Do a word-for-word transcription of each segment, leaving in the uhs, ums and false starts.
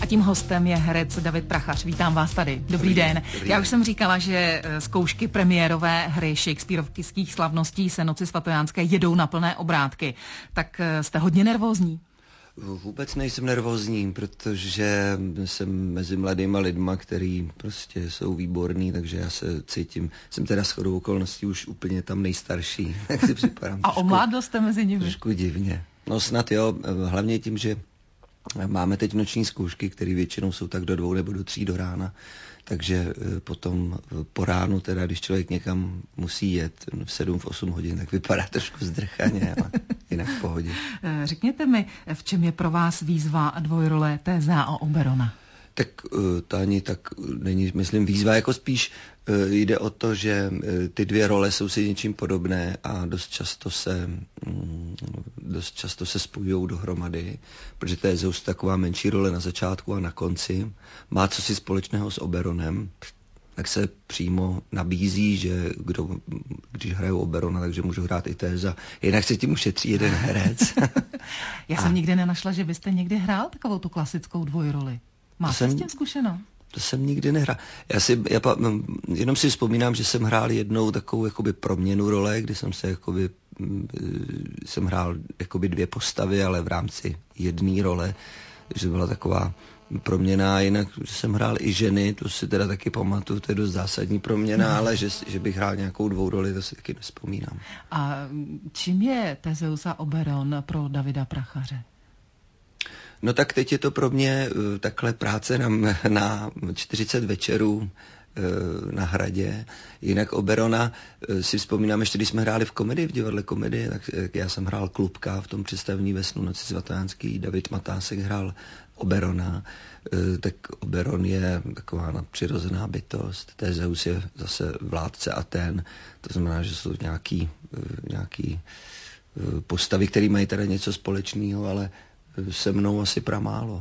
tím hostem je herec David Prachař. Vítám vás tady. Dobrý, Dobrý den. Dobrý Já den. Už jsem říkala, že zkoušky premiérové hry shakespearovských slavností se Noci svatojánské jedou na plné obrátky. Tak jste hodně nervózní? Vůbec nejsem nervózní, protože jsem mezi mladýma lidma, který prostě jsou výborní, takže já se cítím, jsem teda shodou okolností už úplně tam nejstarší, tak si připadám. A o mládost jste mezi nimi? Trošku divně. No snad jo, hlavně tím, že máme teď noční zkoušky, které většinou jsou tak do dvou nebo do tří do rána, takže potom po ránu, teda když člověk někam musí jet v sedm, v osm hodin, tak vypadá trošku zdrchaně, ale jinak v pohodě. Řekněte mi, v čem je pro vás výzva dvojrole Tézea a Oberona? Tak to ani tak není, myslím, výzva, jako spíš jde o to, že ty dvě role jsou si něčím podobné a dost často se dost často se spojují dohromady, protože Tézeus taková menší role na začátku a na konci, má co si společného s Oberonem, tak se přímo nabízí, že kdo, když hrajou Oberona, takže můžu hrát i Téza. Jinak se tím ušetří jeden herec. Já jsem a... nikdy nenašla, že byste někdy hrál takovou tu klasickou dvojroli. Máte jsem... s tím zkušenou? To jsem nikdy nehrál. Já si, já pa, jenom si vzpomínám, že jsem hrál jednou takovou jakoby proměnu role, kdy jsem se jakoby, jsem hrál jakoby dvě postavy, ale v rámci jedné role, že byla taková proměna, jinak jsem hrál i ženy, to si teda taky pamatuju, to je dost zásadní proměna, ale že, že bych hrál nějakou dvou roli, to si taky nevzpomínám. A čím je Tézeus a Oberon pro Davida Prachaře? No tak teď je to pro mě uh, takhle práce na, na čtyřicet večerů uh, na Hradě. Jinak Oberona uh, si vzpomínám, ještě když jsme hráli v komedii, v divadle komedie, tak uh, já jsem hrál Klubka v tom představení ve snu Noci svatojánský, David Matásek hrál Oberona, uh, tak Oberon je taková nadpřirozená bytost, Tézeus je zase vládce Athén, to znamená, že jsou nějaký, uh, nějaký uh, postavy, které mají teda něco společného, ale se mnou asi pramálo.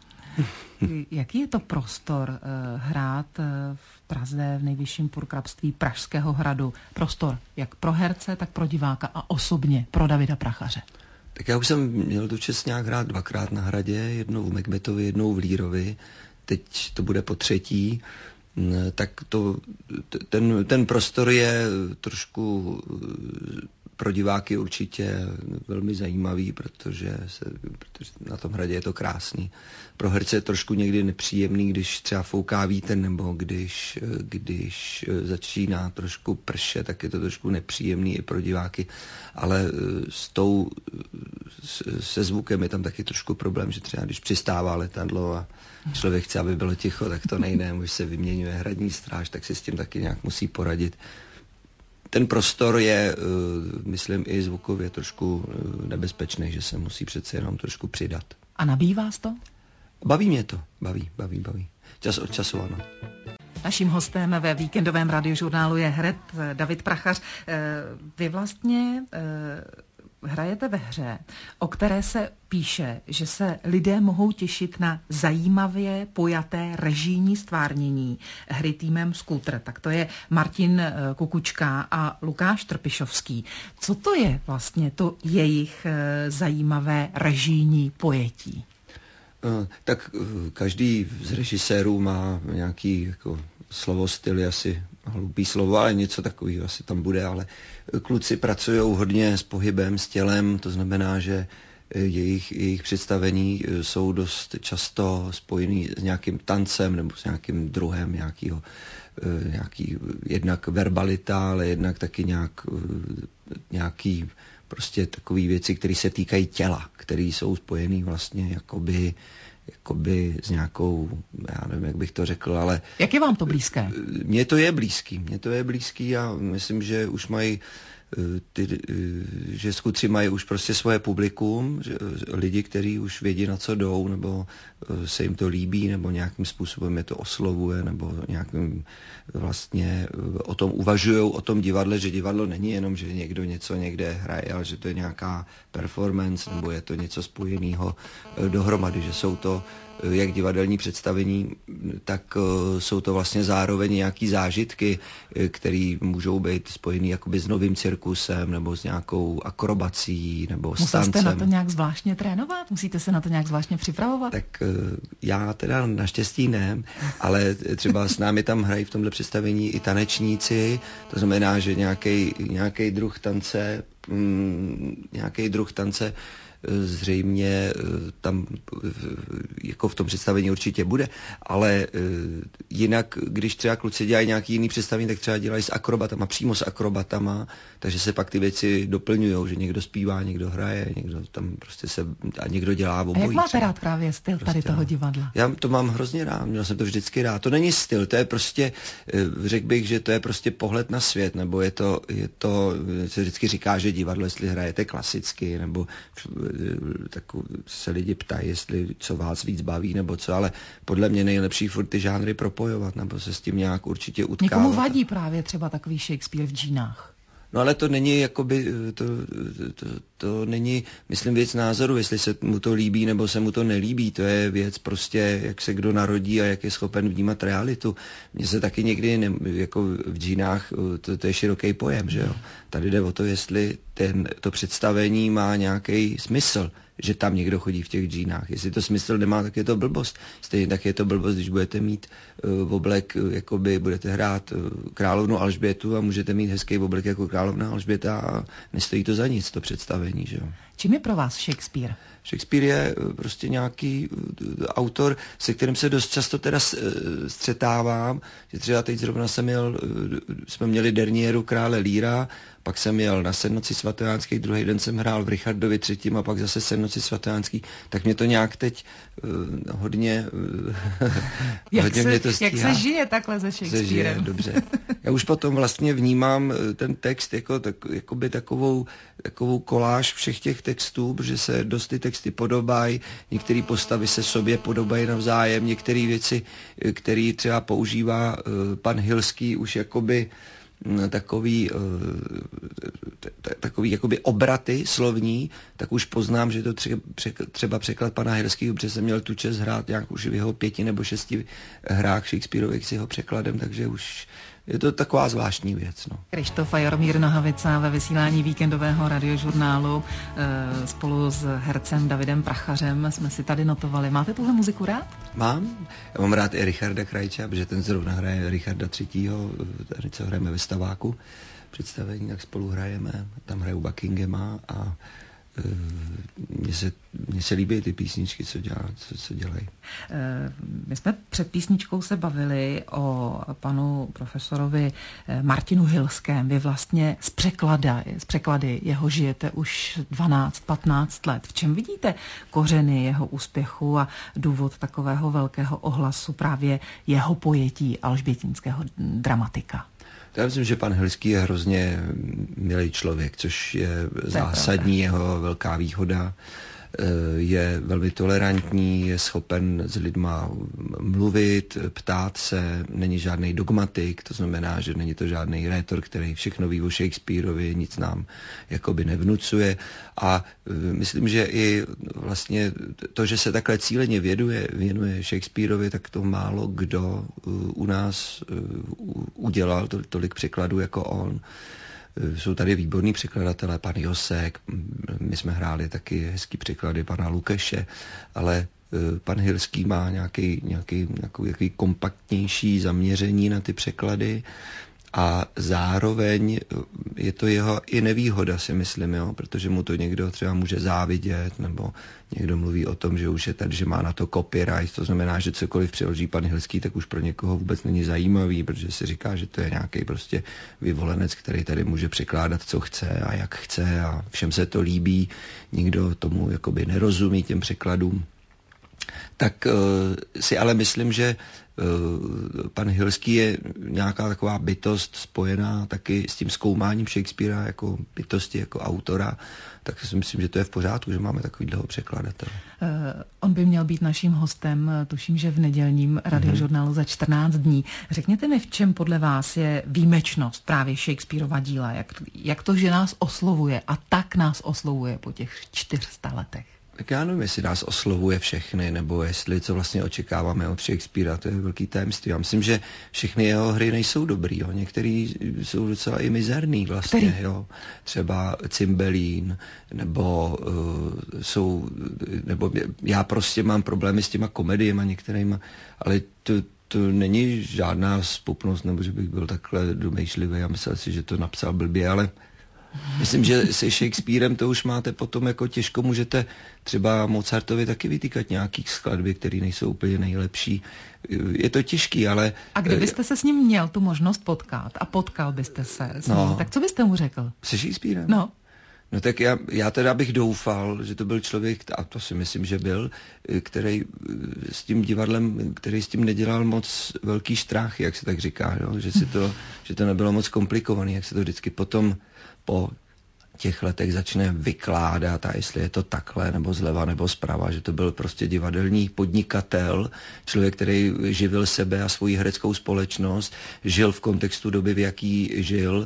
Jaký je to prostor uh, hrát uh, v Praze v nejvyšším purkrabství Pražského hradu? Prostor jak pro herce, tak pro diváka a osobně pro Davida Prachaře. Tak já už jsem měl tu čest nějak hrát dvakrát na Hradě, jednou v Macbethovi, jednou v Lírovi, teď to bude po třetí. Tak to, ten, ten prostor je trošku pro diváky určitě velmi zajímavý, protože, se, protože na tom Hradě je to krásný. Pro herce je trošku někdy nepříjemný, když třeba fouká vítr, nebo když, když začíná trošku pršet, tak je to trošku nepříjemný i pro diváky. Ale s tou, se zvukem je tam taky trošku problém, že třeba když přistává letadlo a člověk chce, aby bylo ticho, tak to nejde, už se vyměňuje hradní stráž, tak si s tím taky nějak musí poradit. Ten prostor je, myslím, i zvukově trošku nebezpečný, že se musí přece jenom trošku přidat. A nabíjí vás to? Baví mě to, baví, baví, baví. Čas od času, ano. Naším hostem ve víkendovém radiožurnálu je herec David Prachař. Vy vlastně hrajete ve hře, o které se píše, že se lidé mohou těšit na zajímavě pojaté režijní stvárnění hry týmem Skútr. Tak to je Martin Kukučka a Lukáš Trpišovský. Co to je vlastně to jejich zajímavé režijní pojetí? Tak každý z režisérů má nějaký jako slovo, styl, asi hloupý slovo, ale něco takového asi tam bude, ale kluci pracují hodně s pohybem, s tělem, to znamená, že jejich, jejich představení jsou dost často spojený s nějakým tancem nebo s nějakým druhem nějakýho, nějaký, jednak verbalita, ale jednak taky nějak, nějaký prostě takové věci, které se týkají těla, které jsou spojený vlastně jakoby jakoby s nějakou, já nevím, jak bych to řekl, ale... Jak je vám to blízké? Mně to je blízký, mně to je blízký a myslím, že už mají, ty, že skutři mají už prostě svoje publikum, že lidi, kteří už vědí, na co jdou, nebo se jim to líbí, nebo nějakým způsobem je to oslovuje, nebo nějakým vlastně o tom uvažujou, o tom divadle, že divadlo není jenom, že někdo něco někde hraje, ale že to je nějaká performance, nebo je to něco spojeného dohromady, že jsou to jak divadelní představení, tak uh, jsou to vlastně zároveň nějaký zážitky, které můžou být spojený jakoby s novým cirkusem, cirkusem, nebo s nějakou akrobací, nebo s tancem. Musíte na to nějak zvláštně trénovat? Musíte se na to nějak zvláštně připravovat? Tak já teda naštěstí ne, ale třeba s námi tam hrají v tomhle představení i tanečníci, to znamená, že nějaký nějaký druh tance, mm, nějaký druh tance zřejmě tam jako v tom představení určitě bude, ale jinak, když třeba kluci dělají nějaký jiný představení, tak třeba dělají s akrobatama, přímo s akrobatama, takže se pak ty věci doplňujou, že někdo zpívá, někdo hraje, někdo tam prostě se, a někdo dělá obojí. A jak máte třeba rád právě styl prostě, tady toho divadla? Já to mám hrozně rád, měl jsem to vždycky rád. To není styl, to je prostě, řekl bych, že to je prostě pohled na svět, nebo je to, je to, se vždycky říká, že divadlo, jestli hrajete klasicky, nebo tak se lidi ptají, jestli co vás víc baví, nebo co, ale podle mě nejlepší furt ty žánry propojovat, nebo se s tím nějak určitě utkávat. Někomu vadí právě třeba takový Shakespeare v džínách. No ale to není jakoby, to, to, to, to není, myslím, věc názoru, jestli se mu to líbí nebo se mu to nelíbí, to je věc prostě, jak se kdo narodí a jak je schopen vnímat realitu. Mně se taky někdy, ne, jako v džínách, to, to je široký pojem, že jo. Tady jde o to, jestli ten, to představení má nějaký smysl, že tam někdo chodí v těch džínách. Jestli to smysl nemá, tak je to blbost. Stejně tak je to blbost, když budete mít uh, oblek, uh, jakoby budete hrát uh, královnu Alžbětu a můžete mít hezký oblek jako královna Alžběta a nestojí to za nic, to představení, že jo. Čím je pro vás Shakespeare? Shakespeare je prostě nějaký autor, se kterým se dost často teda střetávám, že třeba teď zrovna jsem měl, jsme měli Dernieru krále Líra, pak jsem jel na Sednoci svatojánský, druhý den jsem hrál v Richardovi třetím a pak zase Sednoci svatojánský, tak mě to nějak teď uh, hodně, uh, jak hodně se, mě to stíhá. Jak se žije takhle se Shakespearem? Se žije, dobře. Já už potom vlastně vnímám ten text jako tak, jakoby takovou, takovou koláž všech těch textů, protože se dost ty texty podobají, některé postavy se sobě podobají navzájem, některé věci, které třeba používá uh, pan Hilský už jakoby takový, takový jakoby obraty slovní, tak už poznám, že to třeba překlad pana Hilského, protože jsem měl tu čest hrát nějak už v jeho pěti nebo šesti hrách Shakespeareových s jeho překladem, takže už je to taková zvláštní věc. No. Krištof a Jaromír Nohavica ve vysílání víkendového radiožurnálu e, spolu s hercem Davidem Prachařem jsme si tady notovali. Máte tuhle muziku rád? Mám. Já mám rád i Richarda Krajča, protože ten zrovna hraje Richarda třetího, tady co hrajeme ve Staváku představení, tak spolu hrajeme. Tam hraju Buckinghama a Mně se, mně se líbí ty písničky, co, dělá, co, co dělají. My jsme před písničkou se bavili o panu profesorovi Martinu Hilském. Vy vlastně z, překlada, z překlady jeho žijete už dvanáct patnáct let. V čem vidíte kořeny jeho úspěchu a důvod takového velkého ohlasu právě jeho pojetí alžbětínského dramatika? Já myslím, že pan Hilský je hrozně milý člověk, což je zásadní jeho velká výhoda. Je velmi tolerantní, je schopen s lidma mluvit, ptát se, není žádný dogmatik, to znamená, že není to žádný rétor, který všechno ví o Shakespeareovi, nic nám jakoby nevnucuje. A myslím, že i vlastně to, že se takhle cíleně věnuje, věnuje Shakespeareovi, tak to málo kdo u nás udělal, tolik překladů jako on. Jsou tady výborní překladatelé, pan Josek, my jsme hráli taky hezký překlady pana Lukeše, ale pan Hilský má nějaký, nějaký, nějaký kompaktnější zaměření na ty překlady a zároveň je to jeho i nevýhoda, si myslím, jo, protože mu to někdo třeba může závidět, nebo někdo mluví o tom, že už je tady, že má na to copyright, to znamená, že cokoliv přeloží pan Hilský, tak už pro někoho vůbec není zajímavý, protože si říká, že to je nějaký prostě vyvolenec, který tady může překládat, co chce a jak chce a všem se to líbí, nikdo tomu jakoby nerozumí těm překladům. Tak uh, si ale myslím, že uh, pan Hilský je nějaká taková bytost spojená taky s tím zkoumáním Shakespearea jako bytosti, jako autora, tak si myslím, že to je v pořádku, že máme takovýhleho překladatele. Uh, on by měl být naším hostem, tuším, že v nedělním radiožurnálu mm-hmm. za čtrnáct dní. Řekněte mi, v čem podle vás je výjimečnost právě Shakespearova díla, jak, jak to, že nás oslovuje a tak nás oslovuje po těch čtyřsta letech? Tak já nevím, jestli nás oslovuje všechny, nebo jestli co vlastně očekáváme od Shakespearea, to je velký tajemství. Já myslím, že všechny jeho hry nejsou dobrý, jo. Některý jsou docela i mizerný vlastně, Který? jo. Třeba Cymbeline, nebo uh, jsou, nebo já prostě mám problémy s těma komediema některýma, ale to, to není žádná spupnost, nebo že bych byl takhle domýšlivý, já myslel si, že to napsal blbě, ale myslím, že se Shakespearem to už máte potom jako těžko, můžete třeba Mozartovi taky vytýkat nějakých skladby, které nejsou úplně nejlepší. Je to těžký, ale... A kdybyste se s ním měl tu možnost potkat a potkal byste se s ním, no, tak co byste mu řekl? Se Shakespearem? No. No tak já, já teda bych doufal, že to byl člověk, a to si myslím, že byl, který s tím divadlem, který s tím nedělal moc velký štráchy, jak se tak říká, jo? Že, si to, že to nebylo moc komplikovaný, jak se to vždycky potom po těch letech začne vykládat, a jestli je to takhle, nebo zleva, nebo zprava, že to byl prostě divadelní podnikatel, člověk, který živil sebe a svoji hereckou společnost, žil v kontextu doby, v jaký žil,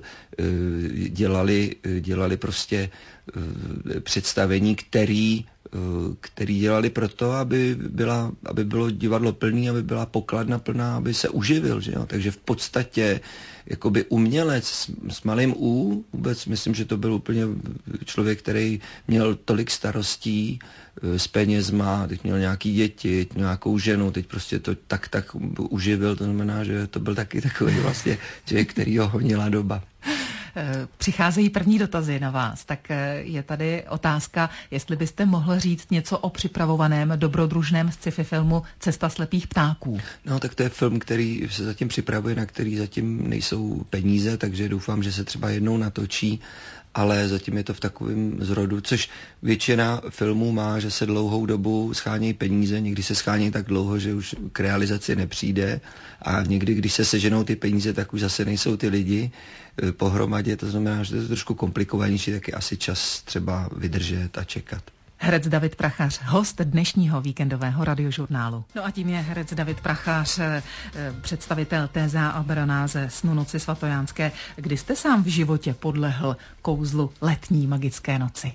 dělali, dělali prostě představení, který, který dělali proto, aby, byla, aby bylo divadlo plný, aby byla pokladna plná, aby se uživil, že jo? Takže v podstatě jakoby umělec s, s malým U, vůbec myslím, že to byl úplně člověk, který měl tolik starostí s penězma, teď měl nějaký děti, nějakou ženu, teď prostě to tak tak uživil, to znamená, že to byl taky takový vlastně člověk, který ho honila doba. Přicházejí první dotazy na vás, tak je tady otázka, jestli byste mohl říct něco o připravovaném dobrodružném sci-fi filmu Cesta slepých ptáků. No tak to je film, který se zatím připravuje, na který zatím nejsou peníze, takže doufám, že se třeba jednou natočí, ale zatím je to v takovém zrodu, což většina filmů má, že se dlouhou dobu schánějí peníze, někdy se schánějí tak dlouho, že už k realizaci nepřijde, a někdy, když se seženou ty peníze, tak už zase nejsou ty lidi pohromadě, to znamená, že to je trošku komplikovanější, tak je asi čas třeba vydržet a čekat. Herec David Prachař, host dnešního víkendového radiožurnálu. No a tím je herec David Prachař, představitel Téza Alberana ze Snu noci svatojánské. Kdy jste sám v životě podlehl kouzlu letní magické noci?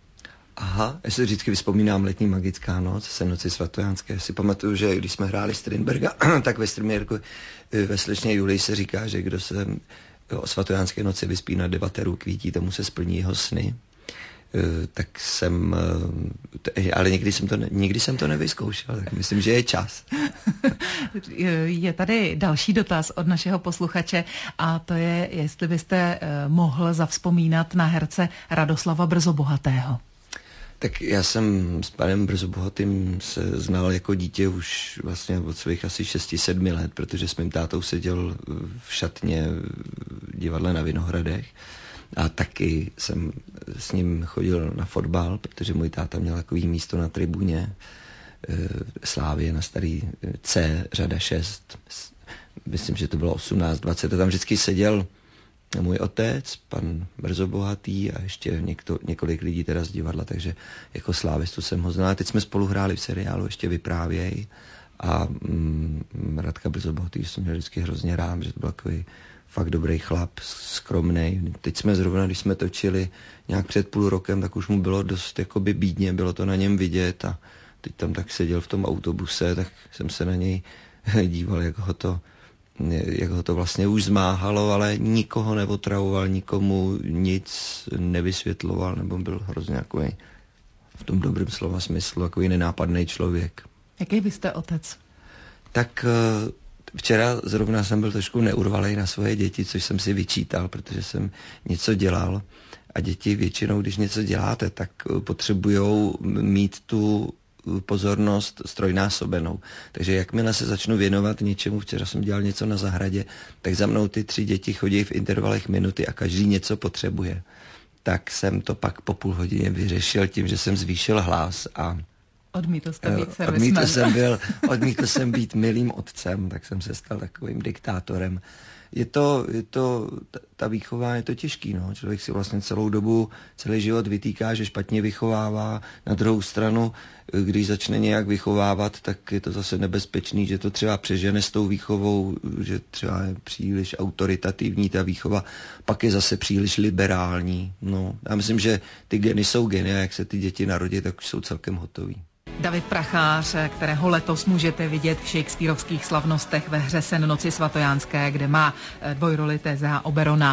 Aha, já si vždycky vzpomínám letní magická noc, se noci svatojánské. Já si pamatuju, že když jsme hráli Strindberga, tak ve Strindbergu ve Slečně Julii se říká, že kdo se o svatojánské noci vyspí na devateru kvítí, tomu se splní jeho sny. Tak jsem, ale nikdy jsem to, ne, nikdy jsem to nevyzkoušel, tak myslím, že je čas. Je tady další dotaz od našeho posluchače, a to je, jestli byste mohl zavzpomínat na herce Radoslava Brzobohatého. Tak já jsem s panem Brzobohatým se znal jako dítě už vlastně od svých asi šesti sedmi let, protože s mým tátou seděl v šatně v divadle na Vinohradech. A taky jsem s ním chodil na fotbal, protože můj táta měl takový místo na tribuně Slávie na starý C, řada šest. Myslím, že to bylo osmnáct dvacet. A tam vždycky seděl můj otec, pan Brzobohatý a ještě někdo, několik lidí teda z divadla, takže jako slávistu jsem ho znal. Teď jsme spolu hráli v seriálu Ještě vyprávěj a mm, Radka Brzobohatý jsem měl vždycky hrozně rád, že to byl takový fakt dobrý chlap, skromnej. Teď jsme zrovna, když jsme točili nějak před půl rokem, tak už mu bylo dost jakoby bídně, bylo to na něm vidět, a teď tam tak seděl v tom autobuse, tak jsem se na něj díval, jak ho to, jak ho to vlastně už zmáhalo, ale nikoho neotravoval, nikomu nic nevysvětloval, nebo byl hrozně takový v tom dobrém slova smyslu, takový nenápadný člověk. Jaký byste otec? Tak včera zrovna jsem byl trošku neurvalej na svoje děti, což jsem si vyčítal, protože jsem něco dělal. A děti většinou, když něco děláte, tak potřebujou mít tu pozornost strojnásobenou. Takže jakmile se začnu věnovat něčemu, včera jsem dělal něco na zahradě, tak za mnou ty tři děti chodí v intervalech minuty a každý něco potřebuje. Tak jsem to pak po půl hodině vyřešil tím, že jsem zvýšil hlas a Odmítl jste být servisman. Odmítl jsem, byl, odmítl jsem být milým otcem, tak jsem se stal takovým diktátorem je to, je to, ta výchova je to těžký, no. Člověk si vlastně celou dobu, celý život vytýká, že špatně vychovává. Na druhou stranu, když začne nějak vychovávat, tak je to zase nebezpečný, že to třeba přežene s tou výchovou, že třeba je příliš autoritativní ta výchova, pak je zase příliš liberální. No. Já myslím, že ty geny jsou geny a jak se ty děti narodí, tak už jsou celkem hotový. David Prachář, kterého letos můžete vidět v shakespearovských slavnostech ve hře Sen noci svatojánské, kde má dvojroli Tézea Oberona.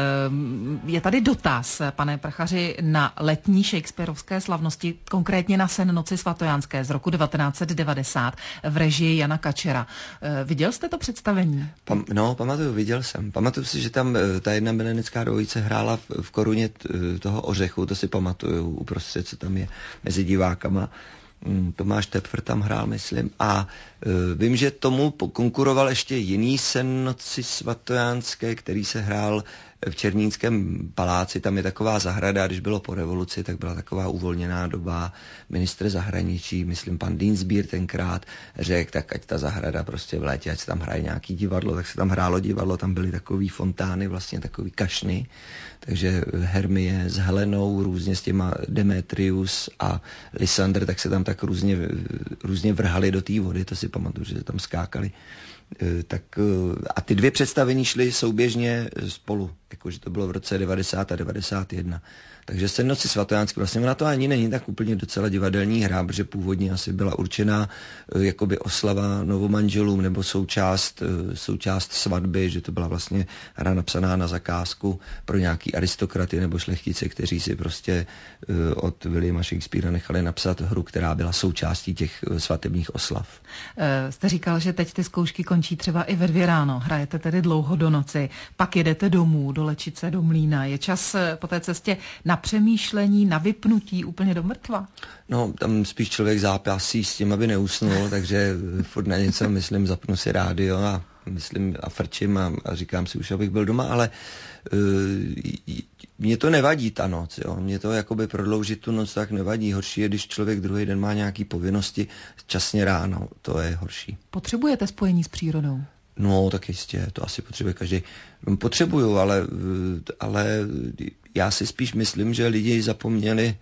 Je tady dotaz, pane Prachaři, na letní shakespearovské slavnosti, konkrétně na Sen noci svatojánské z roku devatenáct set devadesát v režii Jana Kačera. Viděl jste to představení? Pam, no, pamatuju, viděl jsem. Pamatuju si, že tam ta jedna milenecká dvojice hrála v, v koruně toho ořechu, to si pamatuju uprostřed, co tam je mezi divákama. Tomáš Tepfr tam hrál, myslím. A uh, vím, že tomu konkuroval ještě jiný Sen noci svatojánské, který se hrál v Černínském paláci. Tam je taková zahrada, když bylo po revoluci, tak byla taková uvolněná doba. Ministr zahraničí, myslím pan Dienstbier tenkrát, řekl, tak ať ta zahrada prostě v létě, ať se tam hraje nějaký divadlo, tak se tam hrálo divadlo, tam byly takový fontány, vlastně takový kašny. Takže Hermie s Helenou, různě s těma Demetrius a Lysander, tak se tam tak různě, různě vrhali do té vody, to si pamatuju, že se tam skákali. Tak, a ty dvě představení šly souběžně spolu, jakože to bylo v roce devadesát a devadesát jedna. Takže Sen noci svatojánské, vlastně ona to ani není tak úplně docela divadelní hra, protože původně asi byla určená jakoby oslava novomanželům nebo součást, součást svatby, že to byla vlastně hra napsaná na zakázku pro nějaký aristokraty nebo šlechtice, kteří si prostě od Williama Shakespearea nechali napsat hru, která byla součástí těch svatebních oslav. E, jste říkal, že teď ty zkoušky končí třeba i ve dvě ráno. Hrajete tedy dlouho do noci, pak jedete domů, do Lečice, do Mlýna. Je čas po té cestě na přemýšlení, na vypnutí úplně do mrtva? No, tam spíš člověk zápasí s tím, aby neusnul, takže furt na něco myslím, zapnu si rádio a myslím a frčím a, a říkám si už, abych byl doma, ale uh, mě to nevadí ta noc, jo. Mě to jakoby prodloužit tu noc tak nevadí. Horší je, když člověk druhý den má nějaký povinnosti časně ráno, to je horší. Potřebujete spojení s přírodou? No, tak jistě, to asi potřebuje každý. Potřebuju, ale, ale já si spíš myslím, že lidi zapomněli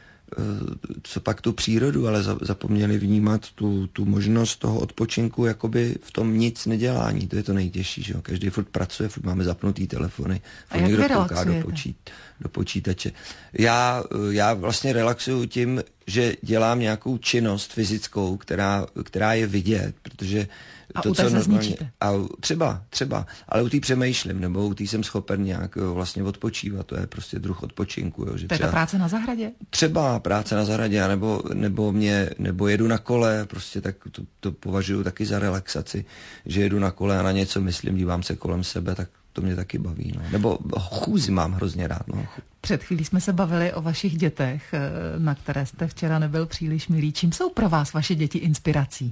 co pak tu přírodu, ale zapomněli vnímat tu, tu možnost toho odpočinku jakoby v tom nic nedělání. To je to nejtěžší, že jo. Každý furt pracuje, furt máme zapnutý telefony, furt někdo kouká do, počít, do počítače. Já, já vlastně relaxuju tím, že dělám nějakou činnost fyzickou, která, která je vidět, protože a to, u té co se normálně, zničíte. A třeba, třeba, ale u té přemýšlím, nebo u té jsem schopen nějak jo, vlastně odpočívat, to je prostě druh odpočinku. Jo, že to je třeba, ta práce na zahradě? Třeba práce na zahradě, nebo, nebo, mě, nebo jedu na kole, prostě tak to, to považuji taky za relaxaci, že jedu na kole a na něco myslím, dívám se kolem sebe, tak to mě taky baví. No. Nebo chůzi mám hrozně rád. No. Před chvílí jsme se bavili o vašich dětech, na které jste včera nebyl příliš milý. Čím jsou pro vás vaše děti inspirací?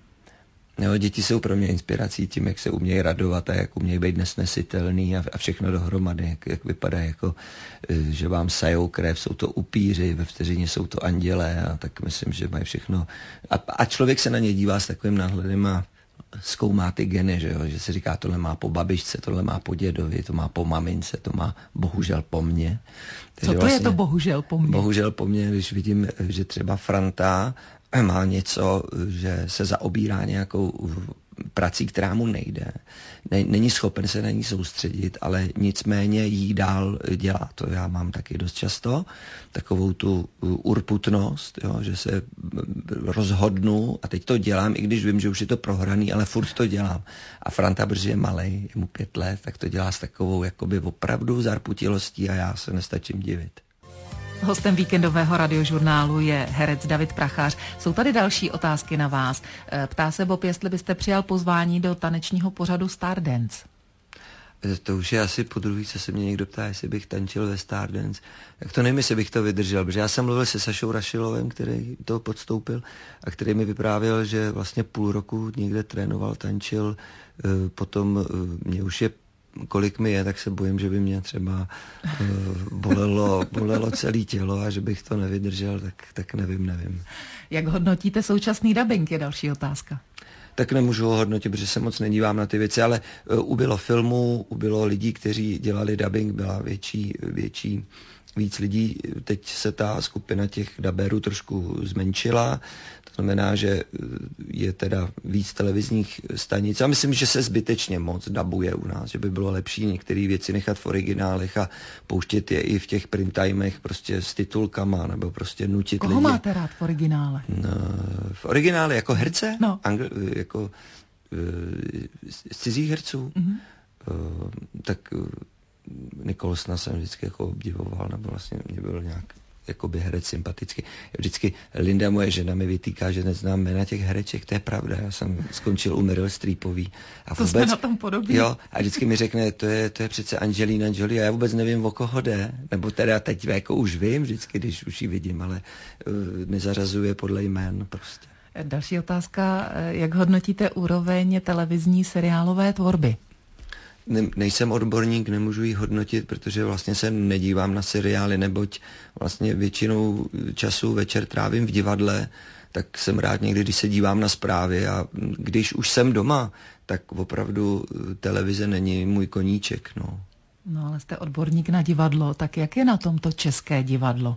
No, děti jsou pro mě inspirací tím, jak se umějí radovat a jak umějí být nesnesitelný a, a všechno dohromady, jak, jak vypadá, jako, že vám sajou krev, jsou to upíři, ve vteřině jsou to andělé a tak myslím, že mají všechno. A, a člověk se na ně dívá s takovým náhledem a zkoumá ty geny, že, jo? Že se říká, tohle má po babičce, tohle má po dědovi, to má po mamince, to má bohužel po mně. Takže co to vlastně, je to bohužel po mně? Bohužel po mně, když vidím, že třeba Franta má něco, že se zaobírá nějakou prací, která mu nejde. Není schopen se na ní soustředit, ale nicméně jí dál dělá. To já mám taky dost často. Takovou tu urputnost, jo, že se rozhodnu a teď to dělám, i když vím, že už je to prohraný, ale furt to dělám. A Franta Brzy je malej, je mu pět let, tak to dělá s takovou jakoby opravdu zarputilostí a já se nestačím divit. Hostem víkendového radiožurnálu je herec David Prachař. Jsou tady další otázky na vás. Ptá se Bob, jestli byste přijal pozvání do tanečního pořadu Stardance. To už je asi po druhý, co se mě někdo ptá, jestli bych tančil ve Stardance. Tak to nevím, jestli bych to vydržel, protože já jsem mluvil se Sašou Rašilovem, který to podstoupil a který mi vyprávěl, že vlastně půl roku někde trénoval, tančil, potom mě už je kolik mi je, tak se bojím, že by mě třeba uh, bolelo, bolelo celé tělo a že bych to nevydržel, tak, tak nevím, nevím. Jak hodnotíte současný dabing, je další otázka. tak nemůžu ho hodnotit, protože se moc nedívám na ty věci, ale ubylo filmů, ubylo lidí, kteří dělali dubbing, byla větší, větší víc lidí. Teď se ta skupina těch daberů trošku zmenšila. To znamená, že je teda víc televizních stanic. A myslím, že se zbytečně moc dabuje u nás, že by bylo lepší některé věci nechat v originálech a pouštět je i v těch primtimech prostě s titulkama, nebo prostě nutit Koho lidi. Koho máte rád v originále? No, v originále jako herce? No. Angl, jako z cizích herců? Mm-hmm. Uh, tak uh, Nicholsona jsem vždycky jako obdivoval, nebo vlastně mě byl nějak jakoby herec sympatický. Vždycky Linda, moje žena, mi vytýká, že neznám jména těch hereček, to je pravda. Já jsem skončil u Meryl Streepový. A to vůbec, jsme na tom podobně. Jo, a vždycky mi řekne, to je, to je přece Angelina Jolie a já vůbec nevím, o koho jde. Nebo teda teď jako už vím, vždycky, když už ji vidím, ale uh, nezařazuje podle jmén prostě. Další otázka, jak hodnotíte úroveň televizní seriálové tvorby? Ne, nejsem odborník, nemůžu ji hodnotit, protože vlastně se nedívám na seriály, neboť vlastně většinou času večer trávím v divadle, tak jsem rád někdy, když se dívám na zprávy a když už jsem doma, tak opravdu televize není můj koníček. No, no ale jste odborník na divadlo, tak jak je na tom to české divadlo?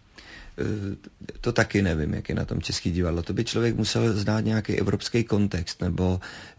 To taky nevím, jak je na tom český divadlo. To by člověk musel znát nějaký evropský kontext nebo,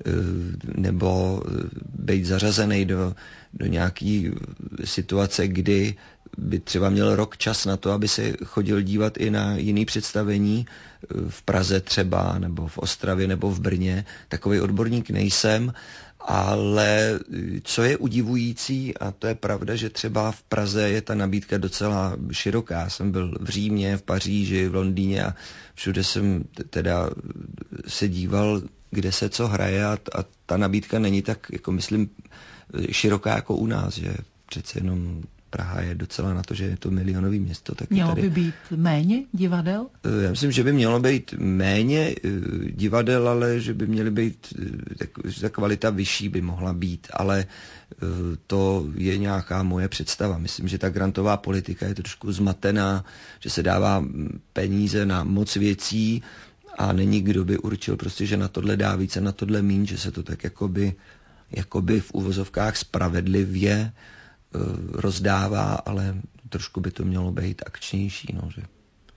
nebo být zařazený do, do nějaký situace, kdy by třeba měl rok čas na to, aby se chodil dívat i na jiný představení v Praze třeba, nebo v Ostravě, nebo v Brně. Takový odborník nejsem. Ale co je udivující, a to je pravda, že třeba v Praze je ta nabídka docela široká. Jsem byl v Římě, v Paříži, v Londýně a všude jsem teda se díval, kde se co hraje a, a ta nabídka není tak, jako myslím, široká jako u nás, že přece jenom Praha je docela na to, že je to milionový město. Tak mělo tady... by být méně divadel? Já myslím, že by mělo být méně divadel, ale že by měly být, tak, že ta kvalita vyšší by mohla být, ale to je nějaká moje představa. Myslím, že ta grantová politika je trošku zmatená, že se dává peníze na moc věcí a není kdo by určil prostě, že na tohle dá více, na tohle míň, že se to tak jakoby, jakoby v uvozovkách spravedlivě rozdává, ale trošku by to mělo být akčnější. No, že.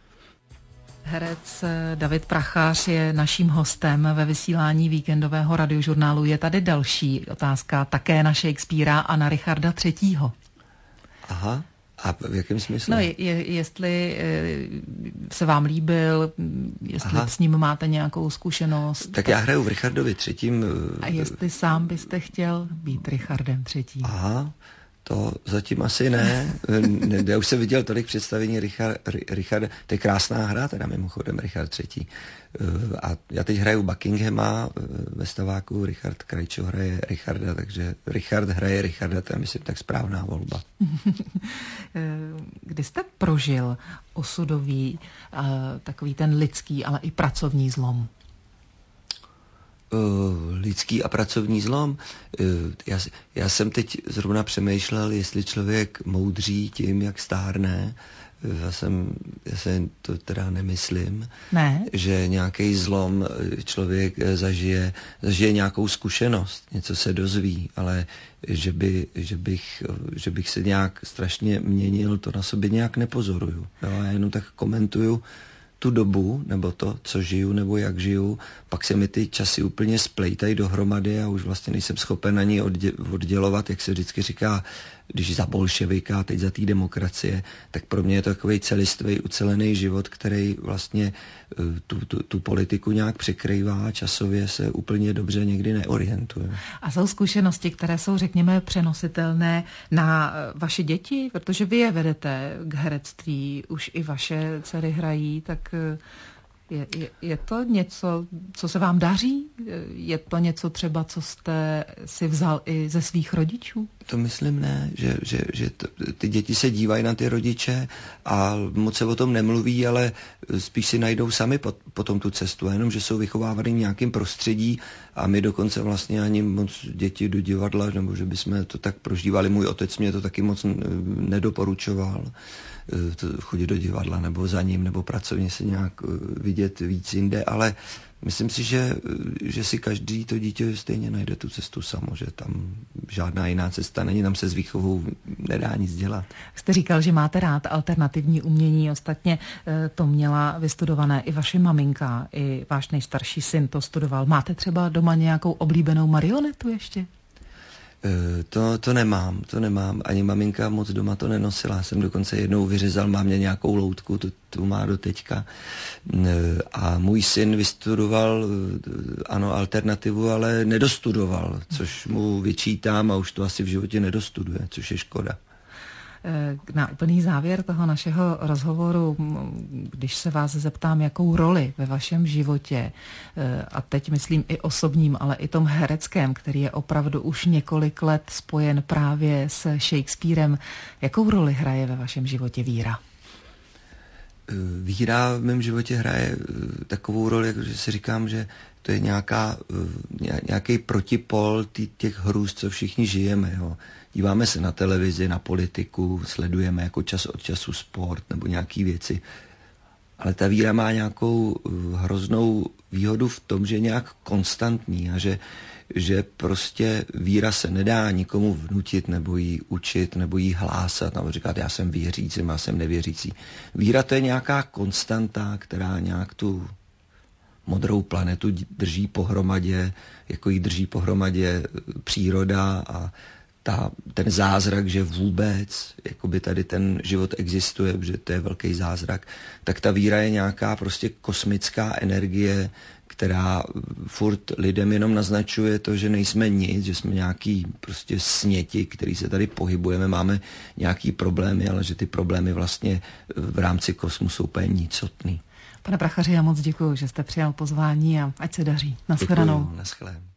Herec David Prachař je naším hostem ve vysílání víkendového radiožurnálu. Je tady další otázka, také na Shakespearea a na Richarda třetího. Aha, a v jakém smyslu? No, je, jestli se vám líbil, jestli Aha. s ním máte nějakou zkušenost. Tak já hraju v Richardovi třetím. A jestli sám byste chtěl být Richardem třetím. Aha. To zatím asi ne. Já už jsem viděl tolik představení Richard, Richard, to je krásná hra, teda mimochodem Richard třetí. A já teď hraju Buckinghama ve staváku, Richard Krajčo hraje Richarda, takže Richard hraje Richarda, to je myslím tak správná volba. Kdy jste prožil osudový, takový ten lidský, ale i pracovní zlom? Uh, lidský a pracovní zlom. Uh, já, já jsem teď zrovna přemýšlel, jestli člověk moudří tím, jak stárne. Uh, já, jsem, já se to teda nemyslím. Ne? Že nějaký zlom člověk zažije, zažije nějakou zkušenost, něco se dozví, ale že, by, že, bych, že bych se nějak strašně měnil, to na sobě nějak nepozoruju. Jo? Já jenom tak komentuju tu dobu, nebo to, co žiju, nebo jak žiju, pak se mi ty časy úplně splejtají dohromady a už vlastně nejsem schopen ani oddělovat, jak se vždycky říká, když za bolševika, teď za té demokracie, tak pro mě je to takový celistvý, ucelený život, který vlastně tu, tu, tu politiku nějak překrývá a časově se úplně dobře někdy neorientuje. A jsou zkušenosti, které jsou, řekněme, přenositelné na vaše děti, protože vy je vedete k herectví, už i vaše dcery hrají, tak je, je, je to něco, co se vám daří? Je to něco třeba, co jste si vzal i ze svých rodičů? To myslím ne, že, že, že to, ty děti se dívají na ty rodiče a moc se o tom nemluví, ale spíš si najdou sami pot, potom tu cestu, jenom že jsou vychovávaný v nějakém prostředí a my dokonce vlastně ani moc děti do divadla, nebo že bychom to tak prožívali. Můj otec mě to taky moc nedoporučoval chodit do divadla nebo za ním, nebo pracovně se nějak vidět víc jinde, ale myslím si, že, že si každý to dítě stejně najde tu cestu samo, že tam žádná jiná cesta není, tam se s výchovou nedá nic dělat. Jste říkal, že máte rád alternativní umění, ostatně to měla vystudované i vaše maminka, i váš nejstarší syn to studoval. Máte třeba doma nějakou oblíbenou marionetu ještě? To, to nemám, to nemám. Ani maminka moc doma to nenosila. Jsem dokonce jednou vyřezal mámě nějakou loutku, tu, tu má do teďka. A můj syn vystudoval, ano, alternativu, ale nedostudoval, což mu vyčítám a už to asi v životě nedostuduje, což je škoda. Na úplný závěr toho našeho rozhovoru, když se vás zeptám, jakou roli ve vašem životě, a teď myslím i osobním, ale i tom hereckém, který je opravdu už několik let spojen právě s Shakespearem, jakou roli hraje ve vašem životě víra? Víra v mém životě hraje takovou roli, že si říkám, že to je nějaká, nějaký protipol těch hrůz, co všichni žijeme. Jo. Díváme se na televizi, na politiku, sledujeme jako čas od času sport nebo nějaký věci. Ale ta víra má nějakou hroznou výhodu v tom, že je nějak konstantní a že, že prostě víra se nedá nikomu vnutit nebo jí učit nebo jí hlásat nebo říkat, já jsem věřící, já jsem nevěřící. Víra to je nějaká konstanta, která nějak tu modrou planetu drží pohromadě, jako ji drží pohromadě příroda a ta, ten zázrak, že vůbec jakoby tady ten život existuje, že to je velký zázrak, tak ta víra je nějaká prostě kosmická energie, která furt lidem jenom naznačuje to, že nejsme nic, že jsme nějaký prostě sněti, který se tady pohybujeme, máme nějaký problémy, ale že ty problémy vlastně v rámci kosmu jsou úplně nicotný. Pane Prachaři, já moc děkuji, že jste přijal pozvání a ať se daří. Naschledanou. Děkuju, naschle.